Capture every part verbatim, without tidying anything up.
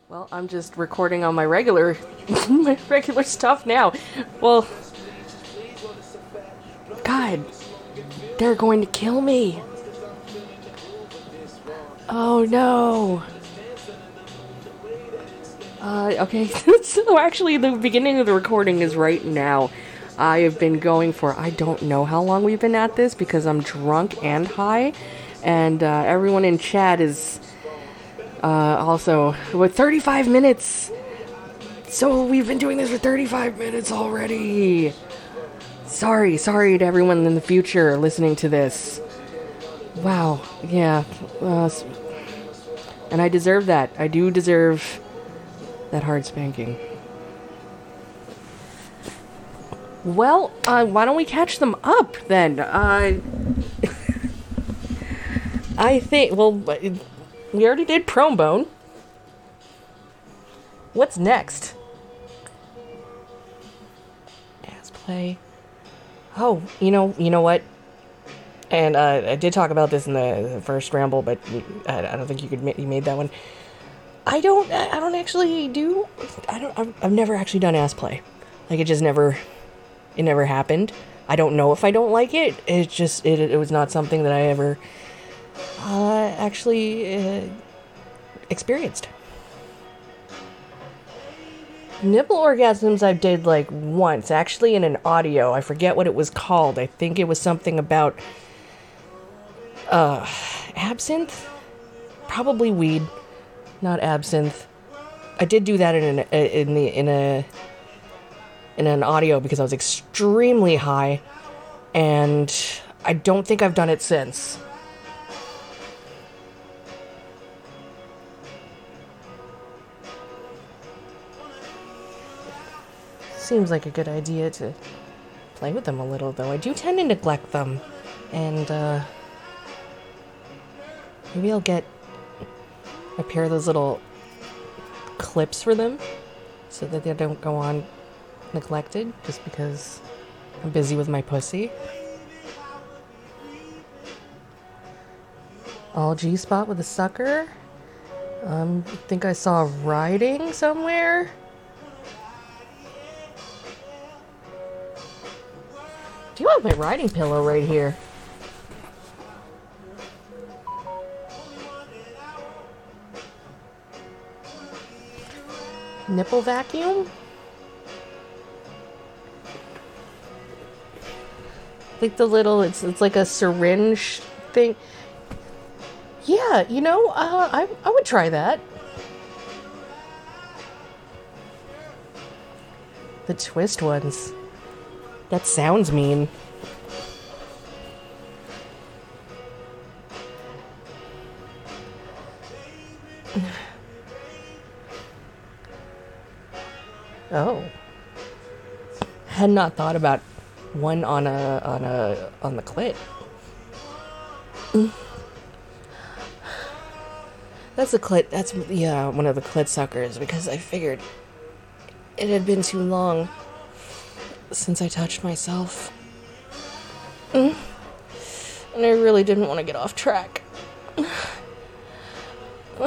Well, I'm just recording on my regular, my regular stuff now. Well, God, they're going to kill me. Oh no. Uh, okay, so actually the beginning of the recording is right now. I have been going for, I don't know how long we've been at this because I'm drunk and high. And uh, everyone in chat is uh, also, with thirty-five minutes. So we've been doing this for thirty-five minutes already. Sorry, sorry to everyone in the future listening to this. Wow, yeah. Uh, and I deserve that. I do deserve that hard spanking. Well, uh, why don't we catch them up then? Uh, I think, well, we already did Prombone. What's next? Ass play. Oh, you know, you know what? And uh, I did talk about this in the, the first ramble, but I, I don't think you could ma- you made that one. I don't. I don't actually do. I don't. I've, I've never actually done ass play. Like it just never. It never happened. I don't know if I don't like it. It just. It. It was not something that I ever. Uh, actually. Uh, experienced. Nipple orgasms I did like once, actually in an audio. I forget what it was called. I think it was something about uh absinthe, probably weed, not absinthe. I did do that in an in the in a in an audio because I was extremely high, and I don't think I've done it since. Seems like a good idea to play with them a little, though. I do tend to neglect them, and uh, maybe I'll get a pair of those little clips for them so that they don't go on neglected just because I'm busy with my pussy. All G-spot with a sucker. Um, I think I saw riding somewhere. Do you have my riding pillow right here? Nipple vacuum? Like the little, it's it's like a syringe thing. Yeah, you know, uh, I I would try that. The twist ones. That sounds mean. Oh. Had not thought about one on a on a on the clit. That's a clit. That's yeah, one of the clit suckers because I figured it had been too long since I touched myself. Mm. And I really didn't want to get off track. Mm-hmm.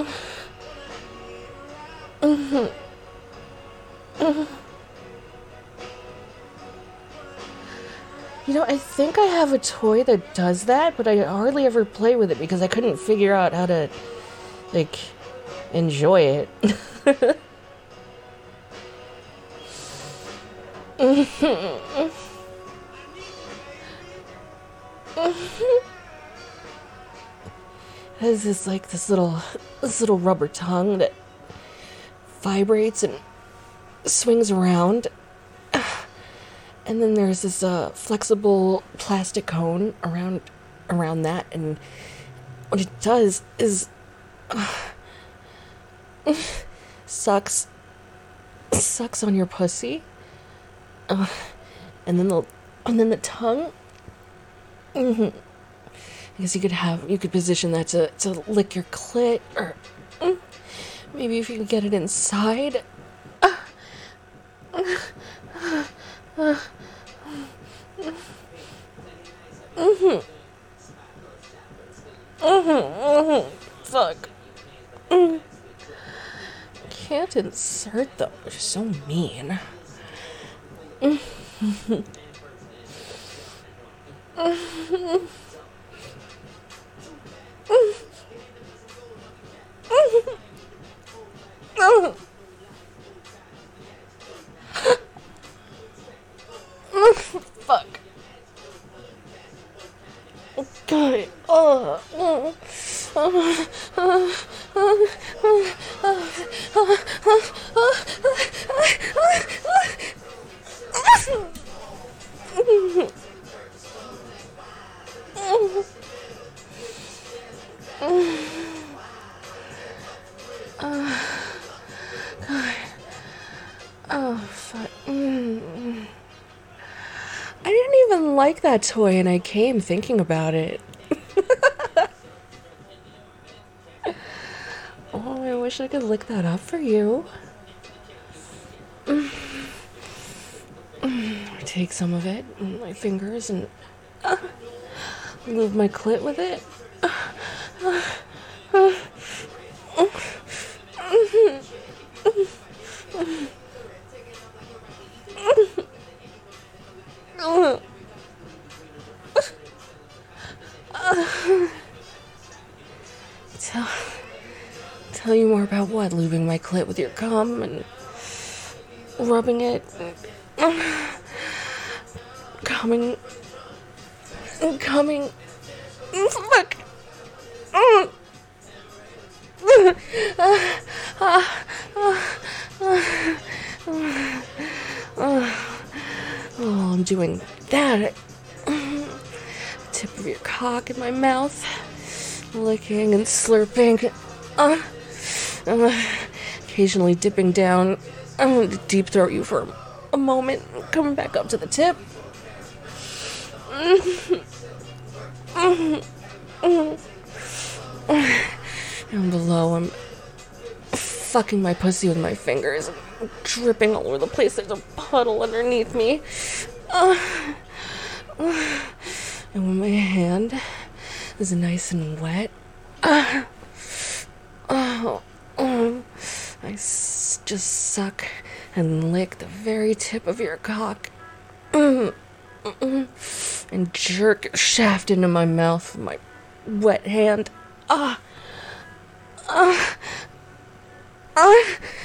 Mm-hmm. You know, I think I have a toy that does that, but I hardly ever play with it because I couldn't figure out how to, like, enjoy it. Mm-hmm. There's this like this little this little rubber tongue that vibrates and swings around, and then there's this uh, flexible plastic cone around around that, and what it does is uh, sucks sucks on your pussy. Uh, and then the and then the tongue. Mm-hmm. Because you could have you could position that to to lick your clit, or mm, maybe if you could get it inside. Uh, uh, uh, mm-hmm. Mm-hmm. Mm-hmm. Fuck. Mm. can't insert them. They're so mean. Fuck. Got it. Oh. Oh, fuck. Mm. I didn't even like that toy, and I came thinking about it. Oh, I wish I could lick that up for you. Mm. Mm. Take some of it in my fingers and uh, move my clit with it. Uh, uh, uh, uh, uh, uh, uh, tell, tell you more about what? Lubing my clit with your cum and rubbing it, and, uh, coming, coming, fuck. Uh, uh, uh, uh, uh, uh, oh, I'm doing that. Tip of your cock in my mouth, licking and slurping, uh, uh, occasionally dipping down. I'm going to deep throat you for a moment, coming back up to the tip. Down below, I'm fucking my pussy with my fingers, dripping all over the place. There's a puddle underneath me. Uh, uh, and when my hand is nice and wet, uh, oh, oh, I s- just suck and lick the very tip of your cock. Mm, mm, and jerk your shaft into my mouth with my wet hand. Ah. Uh, uh,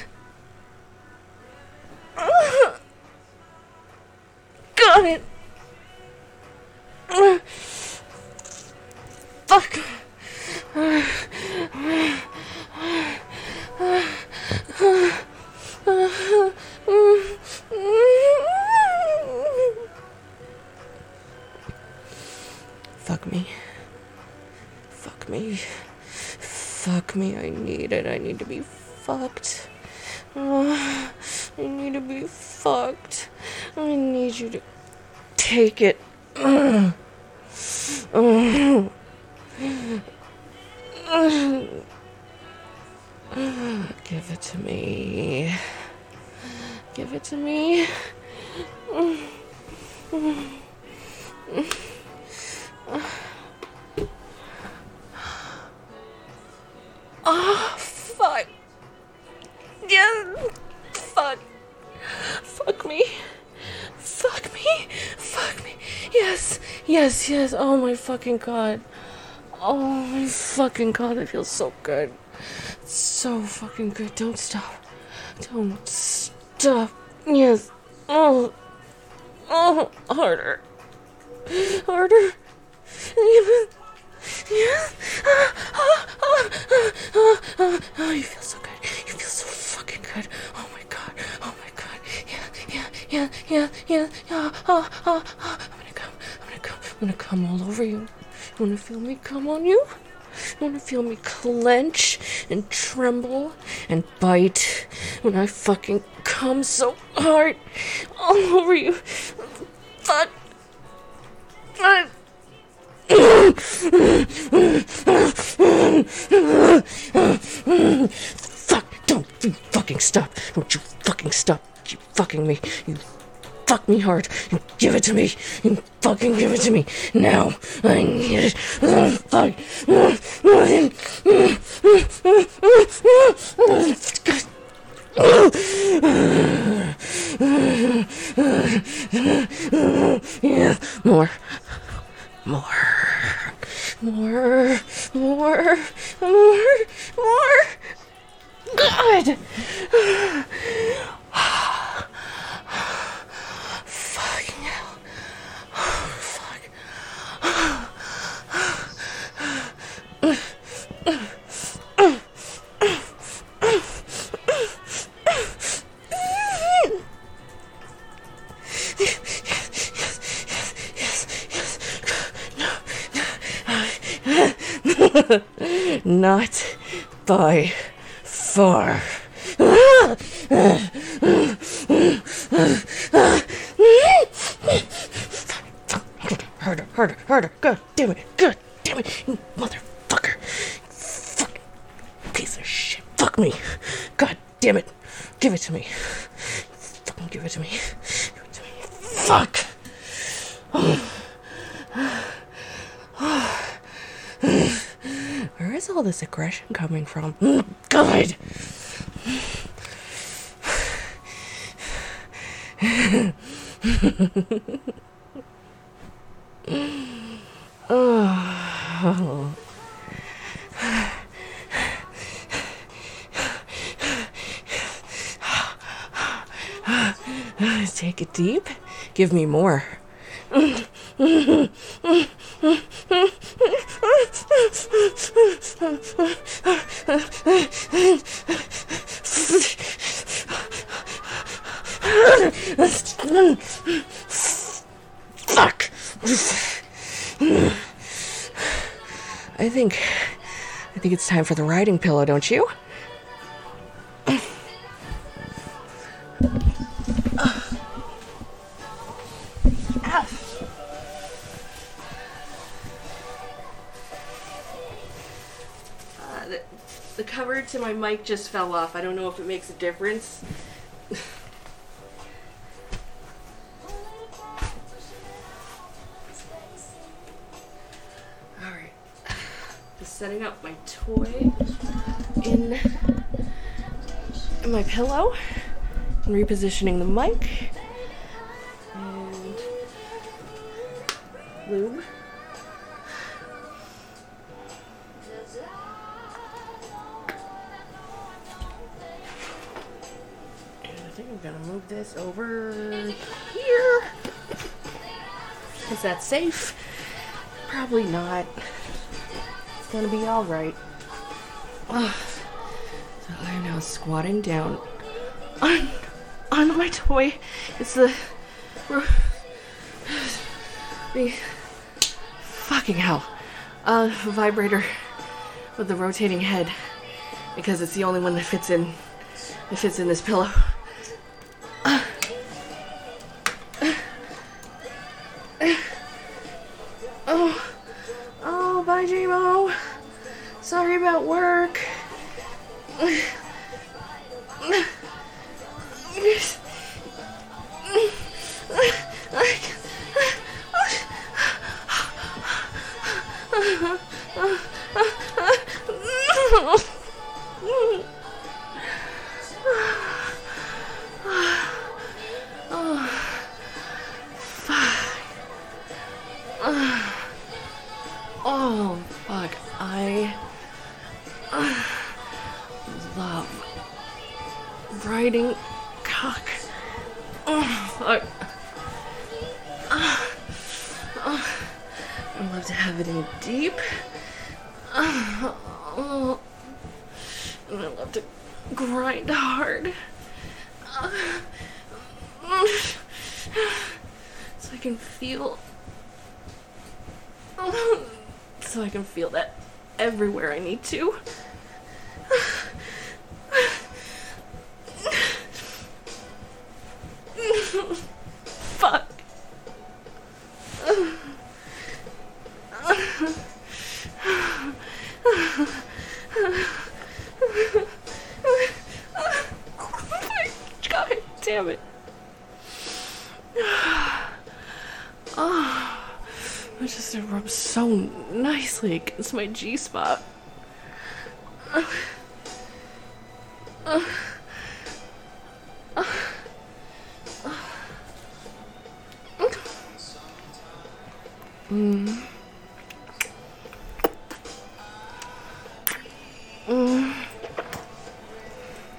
uh, got it. Uh, fuck. Uh, uh, uh, uh, uh, Fuck me. Fuck me. Fuck me. I need it. I need to be fucked. Oh, I need to be fucked. I need you to take it. Uh, uh, uh, give it to me. Give it to me. Uh, uh, uh. Oh, fuck. Yeah. Fuck. Fuck me. Fuck me. Fuck me. Yes. Yes, yes. Oh, my fucking God. Oh, my fucking God. It feels so good. It's so fucking good. Don't stop. Don't stop. Yes. Oh. Oh, harder. Harder. Yeah. Oh, oh, oh, oh, oh, oh, you feel so good. You feel so fucking good. Oh my God. Oh my God. Yeah, yeah, yeah, yeah, yeah. Oh, oh, oh, oh. I'm gonna come. I'm gonna come. I'm gonna come all over you. You wanna feel me come on you? You wanna feel me clench and tremble and bite when I fucking come so hard all over you? Fuck. Fuck. Fuck, don't you fucking stop. Don't you fucking stop. You fucking me. You fuck me hard and give it to me. You fucking give it to me. Now. I need it. Fuck. God! Fucking hell. Fuck. Not by far. Harder, harder, harder. God damn it. God damn it. You motherfucker. Fuck. Piece of shit. Fuck me. God damn it. Give it to me. Fucking give it to me. Give it to me. Fuck. Where is all this aggression coming from? God! Oh. Take it deep. Give me more. Fuck. I think I think it's time for the riding pillow, don't you? The cover to my mic just fell off. I don't know if it makes a difference. Alright. Just setting up my toy in, in my pillow and repositioning the mic. And lube. I think I'm gonna move this over here. Is that safe? Probably not. It's gonna be alright. So I am now squatting down on, on my toy. It's the, the fucking hell. Uh, vibrator with the rotating head, because it's the only one that fits in, that fits in this pillow. Oh, oh, bye, J-Mo. Sorry about work. Oh, fuck. I uh, love riding cock. Oh, fuck. Uh, uh, I love to have it in deep. Uh, oh, and I love to grind hard. Uh, so I can feel... So I can feel that everywhere I need to. Fuck. God damn it. Oh. It just rubs so nicely against my G-spot. Uh, uh, uh, uh, mm. Mm.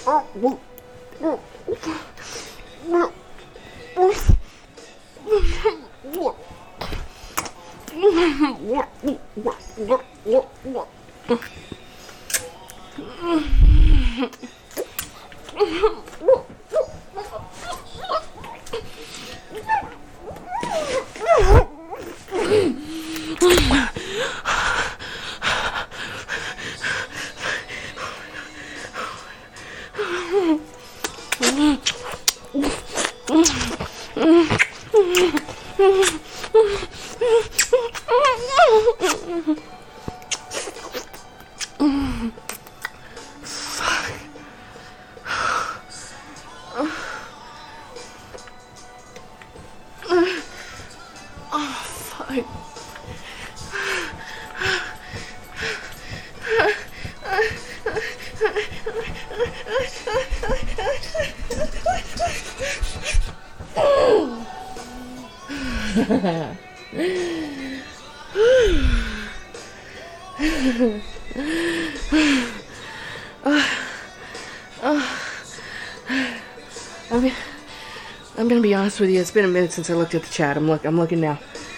I mean, I'm gonna be honest with you. It's been a minute since I looked at the chat. I'm look. I'm looking now.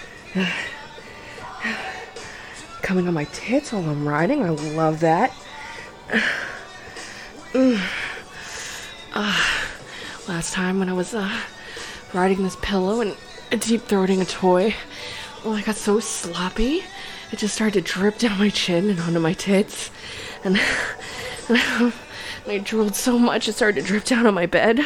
Coming on my tits while I'm riding. I love that. Uh, last time when I was uh, riding this pillow and deep throating a toy, well, I got so sloppy, it just started to drip down my chin and onto my tits, and, and I drooled so much it started to drip down on my bed.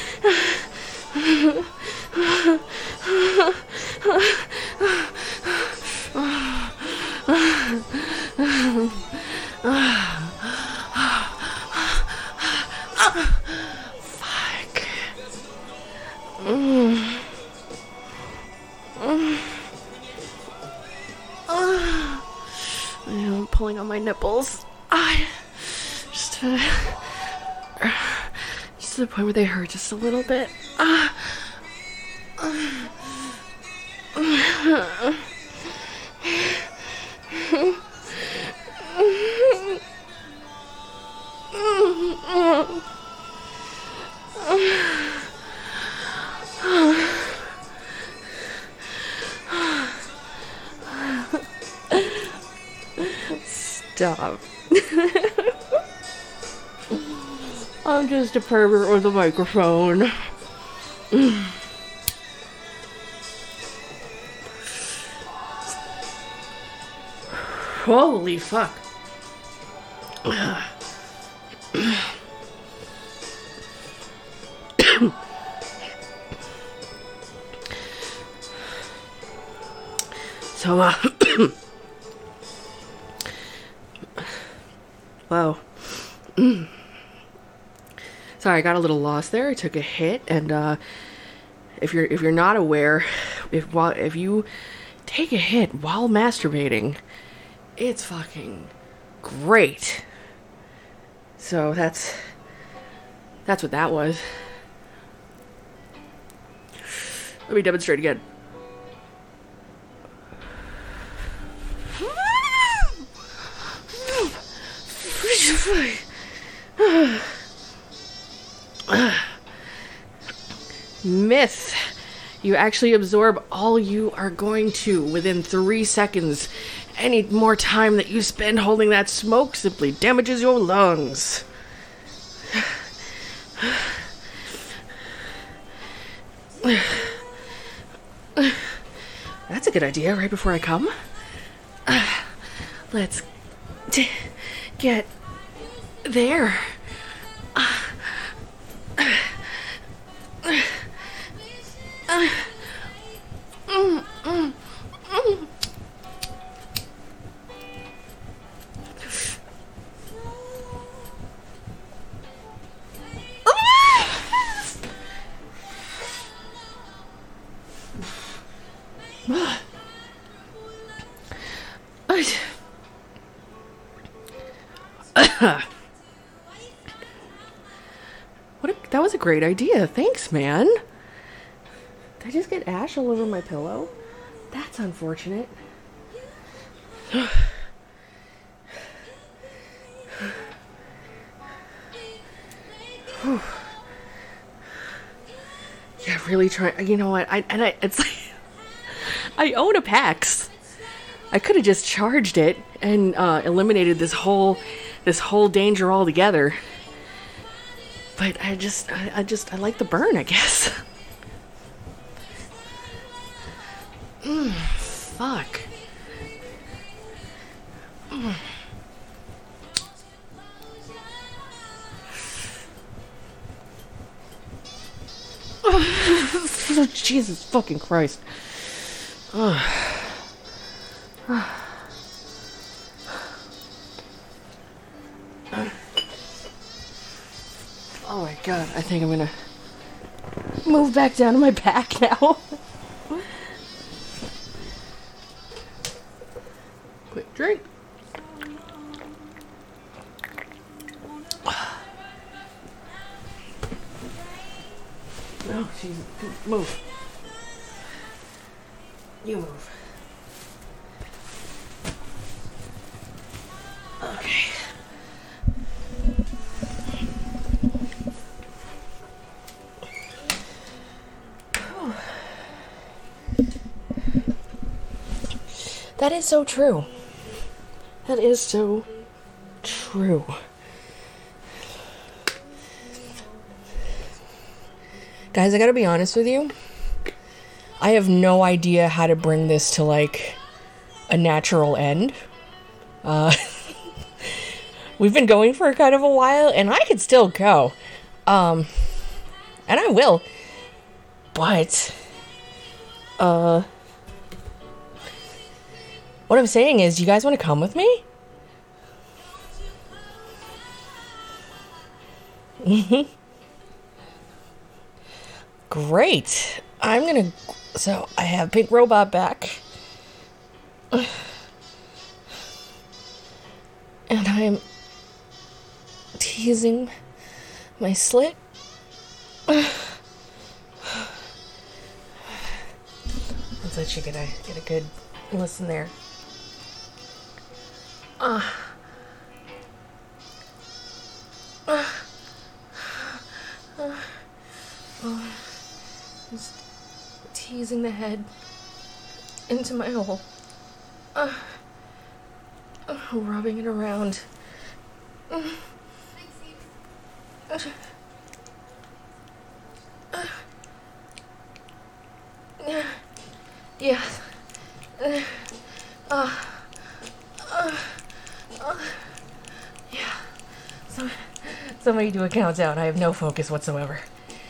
Fuck. Mm. Mm. Uh. I'm pulling on my nipples. I just, uh, just to the point where they hurt just a little bit. Uh. Uh. Stop. I'm just a pervert with a microphone. Holy fuck. So, uh, wow. Sorry, I got a little lost there. I took a hit, and uh, if you're if you're not aware, if while if you take a hit while masturbating, it's fucking great. So that's that's what that was. Let me demonstrate again. Myth. You actually absorb all you are going to within three seconds. Any more time that you spend holding that smoke simply damages your lungs. That's a good idea, right before I come. Let's t- get there. Mm, mm, mm. What a, that was a great idea. Thanks, man. Did I just get ash all over my pillow? That's unfortunate. Yeah, really trying. You know what? I and I. It's like I own a PAX. I could have just charged it and uh, eliminated this whole this whole danger altogether. But I just, I, I just, I like the burn, I guess. Mmm, fuck. Mm. Jesus fucking Christ. Oh my god, I think I'm gonna move back down to my back now. Quick drink. Oh, Jesus. Move. You move. Okay. That is so true. That is so true. Guys, I gotta be honest with you. I have no idea how to bring this to, like, a natural end. Uh, we've been going for kind of a while, and I could still go. Um, and I will. But, uh, what I'm saying is, you guys want to come with me? Mm-hmm. Great. I'm gonna... So, I have Pink Robot back. And I'm teasing my slit. Let's let you get a, get a good listen there. Uh, uh, uh, uh, just teasing the head into my hole. Uh, uh, rubbing it around. Uh, uh, uh, yeah. Yeah. Uh, uh, uh, uh, yeah. So, somebody do a countdown. I have no focus whatsoever.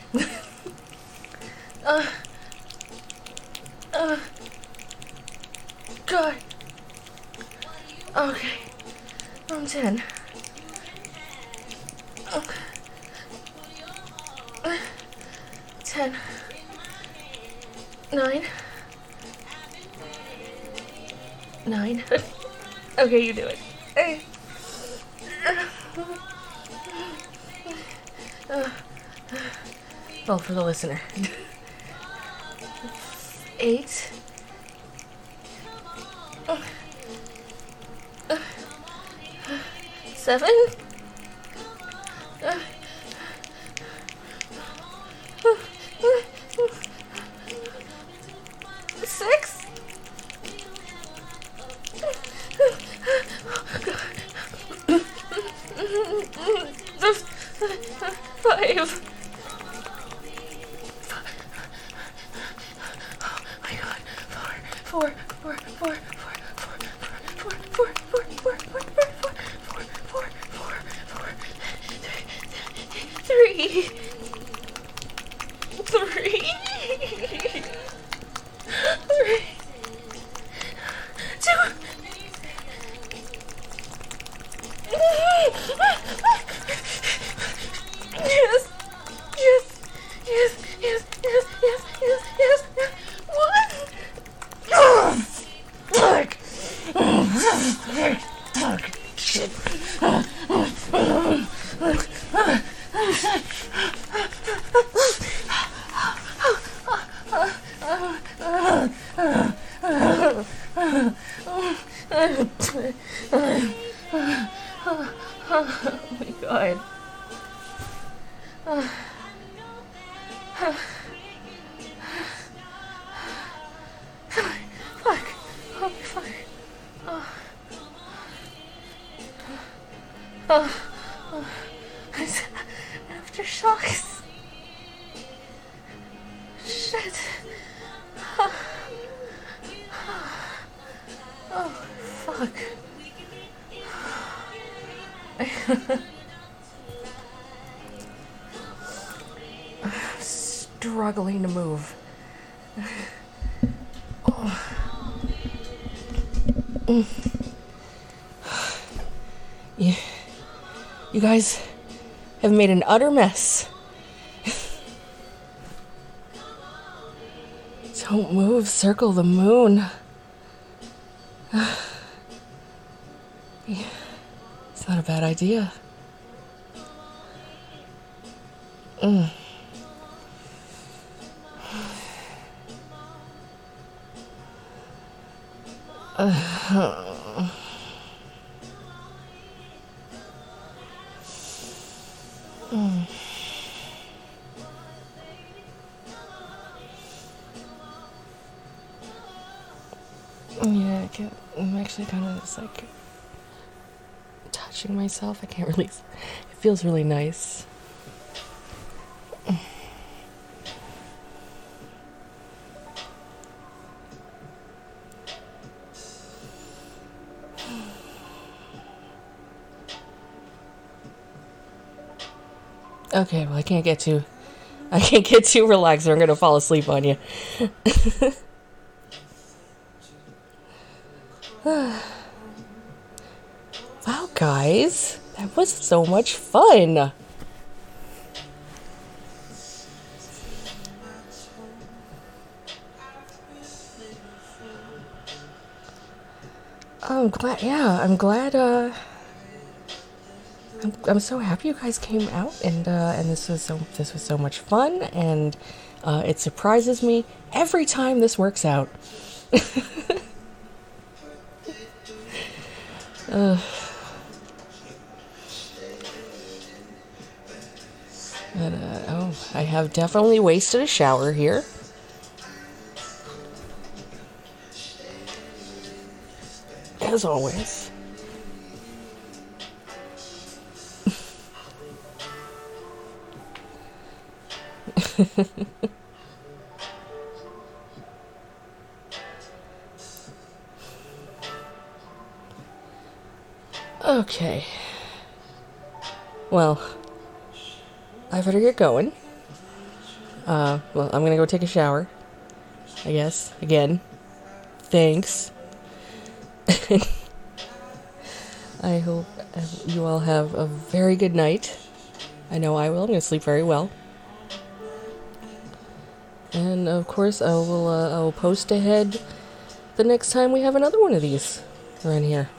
uh, uh, God. Okay. I'm ten. Uh, uh, ten. Nine. Nine. Okay, you do it. Hey. Uh, well, for the listener. Eight. Uh, uh, seven. Uh, uh, uh, six. Five. Oh my god. Four. Four. Four. Four. Four. Four. Four. Four. Four. Four. Four. Four. Four. Four. Four. Four. Three. Three. Three. Two. Yes, yes, yes, yes, yes, yes, yes, yes, yes. One. Oh, fuck. Oh, fuck. Shit. Oh my god. Uh, uh, fuck. Holy fuck. Oh. Oh. Oh. Aftershocks. Shit. Oh. Oh, fuck. Struggling to move. Oh. Mm. You, you guys have made an utter mess. Don't move, circle the moon. Yeah, it's not a bad idea. Mm. Uh, mm. Yeah, I can't, I'm actually kind of just like touching myself. I can't really, it feels really nice. Okay, well I can't get too, I can't get too relaxed or I'm gonna fall asleep on you. Wow, guys, that was so much fun. I'm glad, yeah, I'm glad, uh, I'm, I'm so happy you guys came out and, uh, and this was so, this was so much fun and, uh, it surprises me every time this works out. uh, but, uh, oh, I have definitely wasted a shower here. As always. Okay. Well, I better get going. Uh, well, I'm gonna go take a shower. I guess. Again. Thanks. I hope you all have a very good night. I know I will. I'm going to sleep very well. And of course, I will. Uh, I will post ahead the next time we have another one of these around here.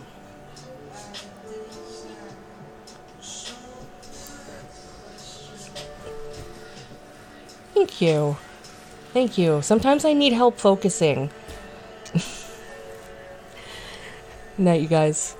Thank you. Thank you. Sometimes I need help focusing. Night, you guys.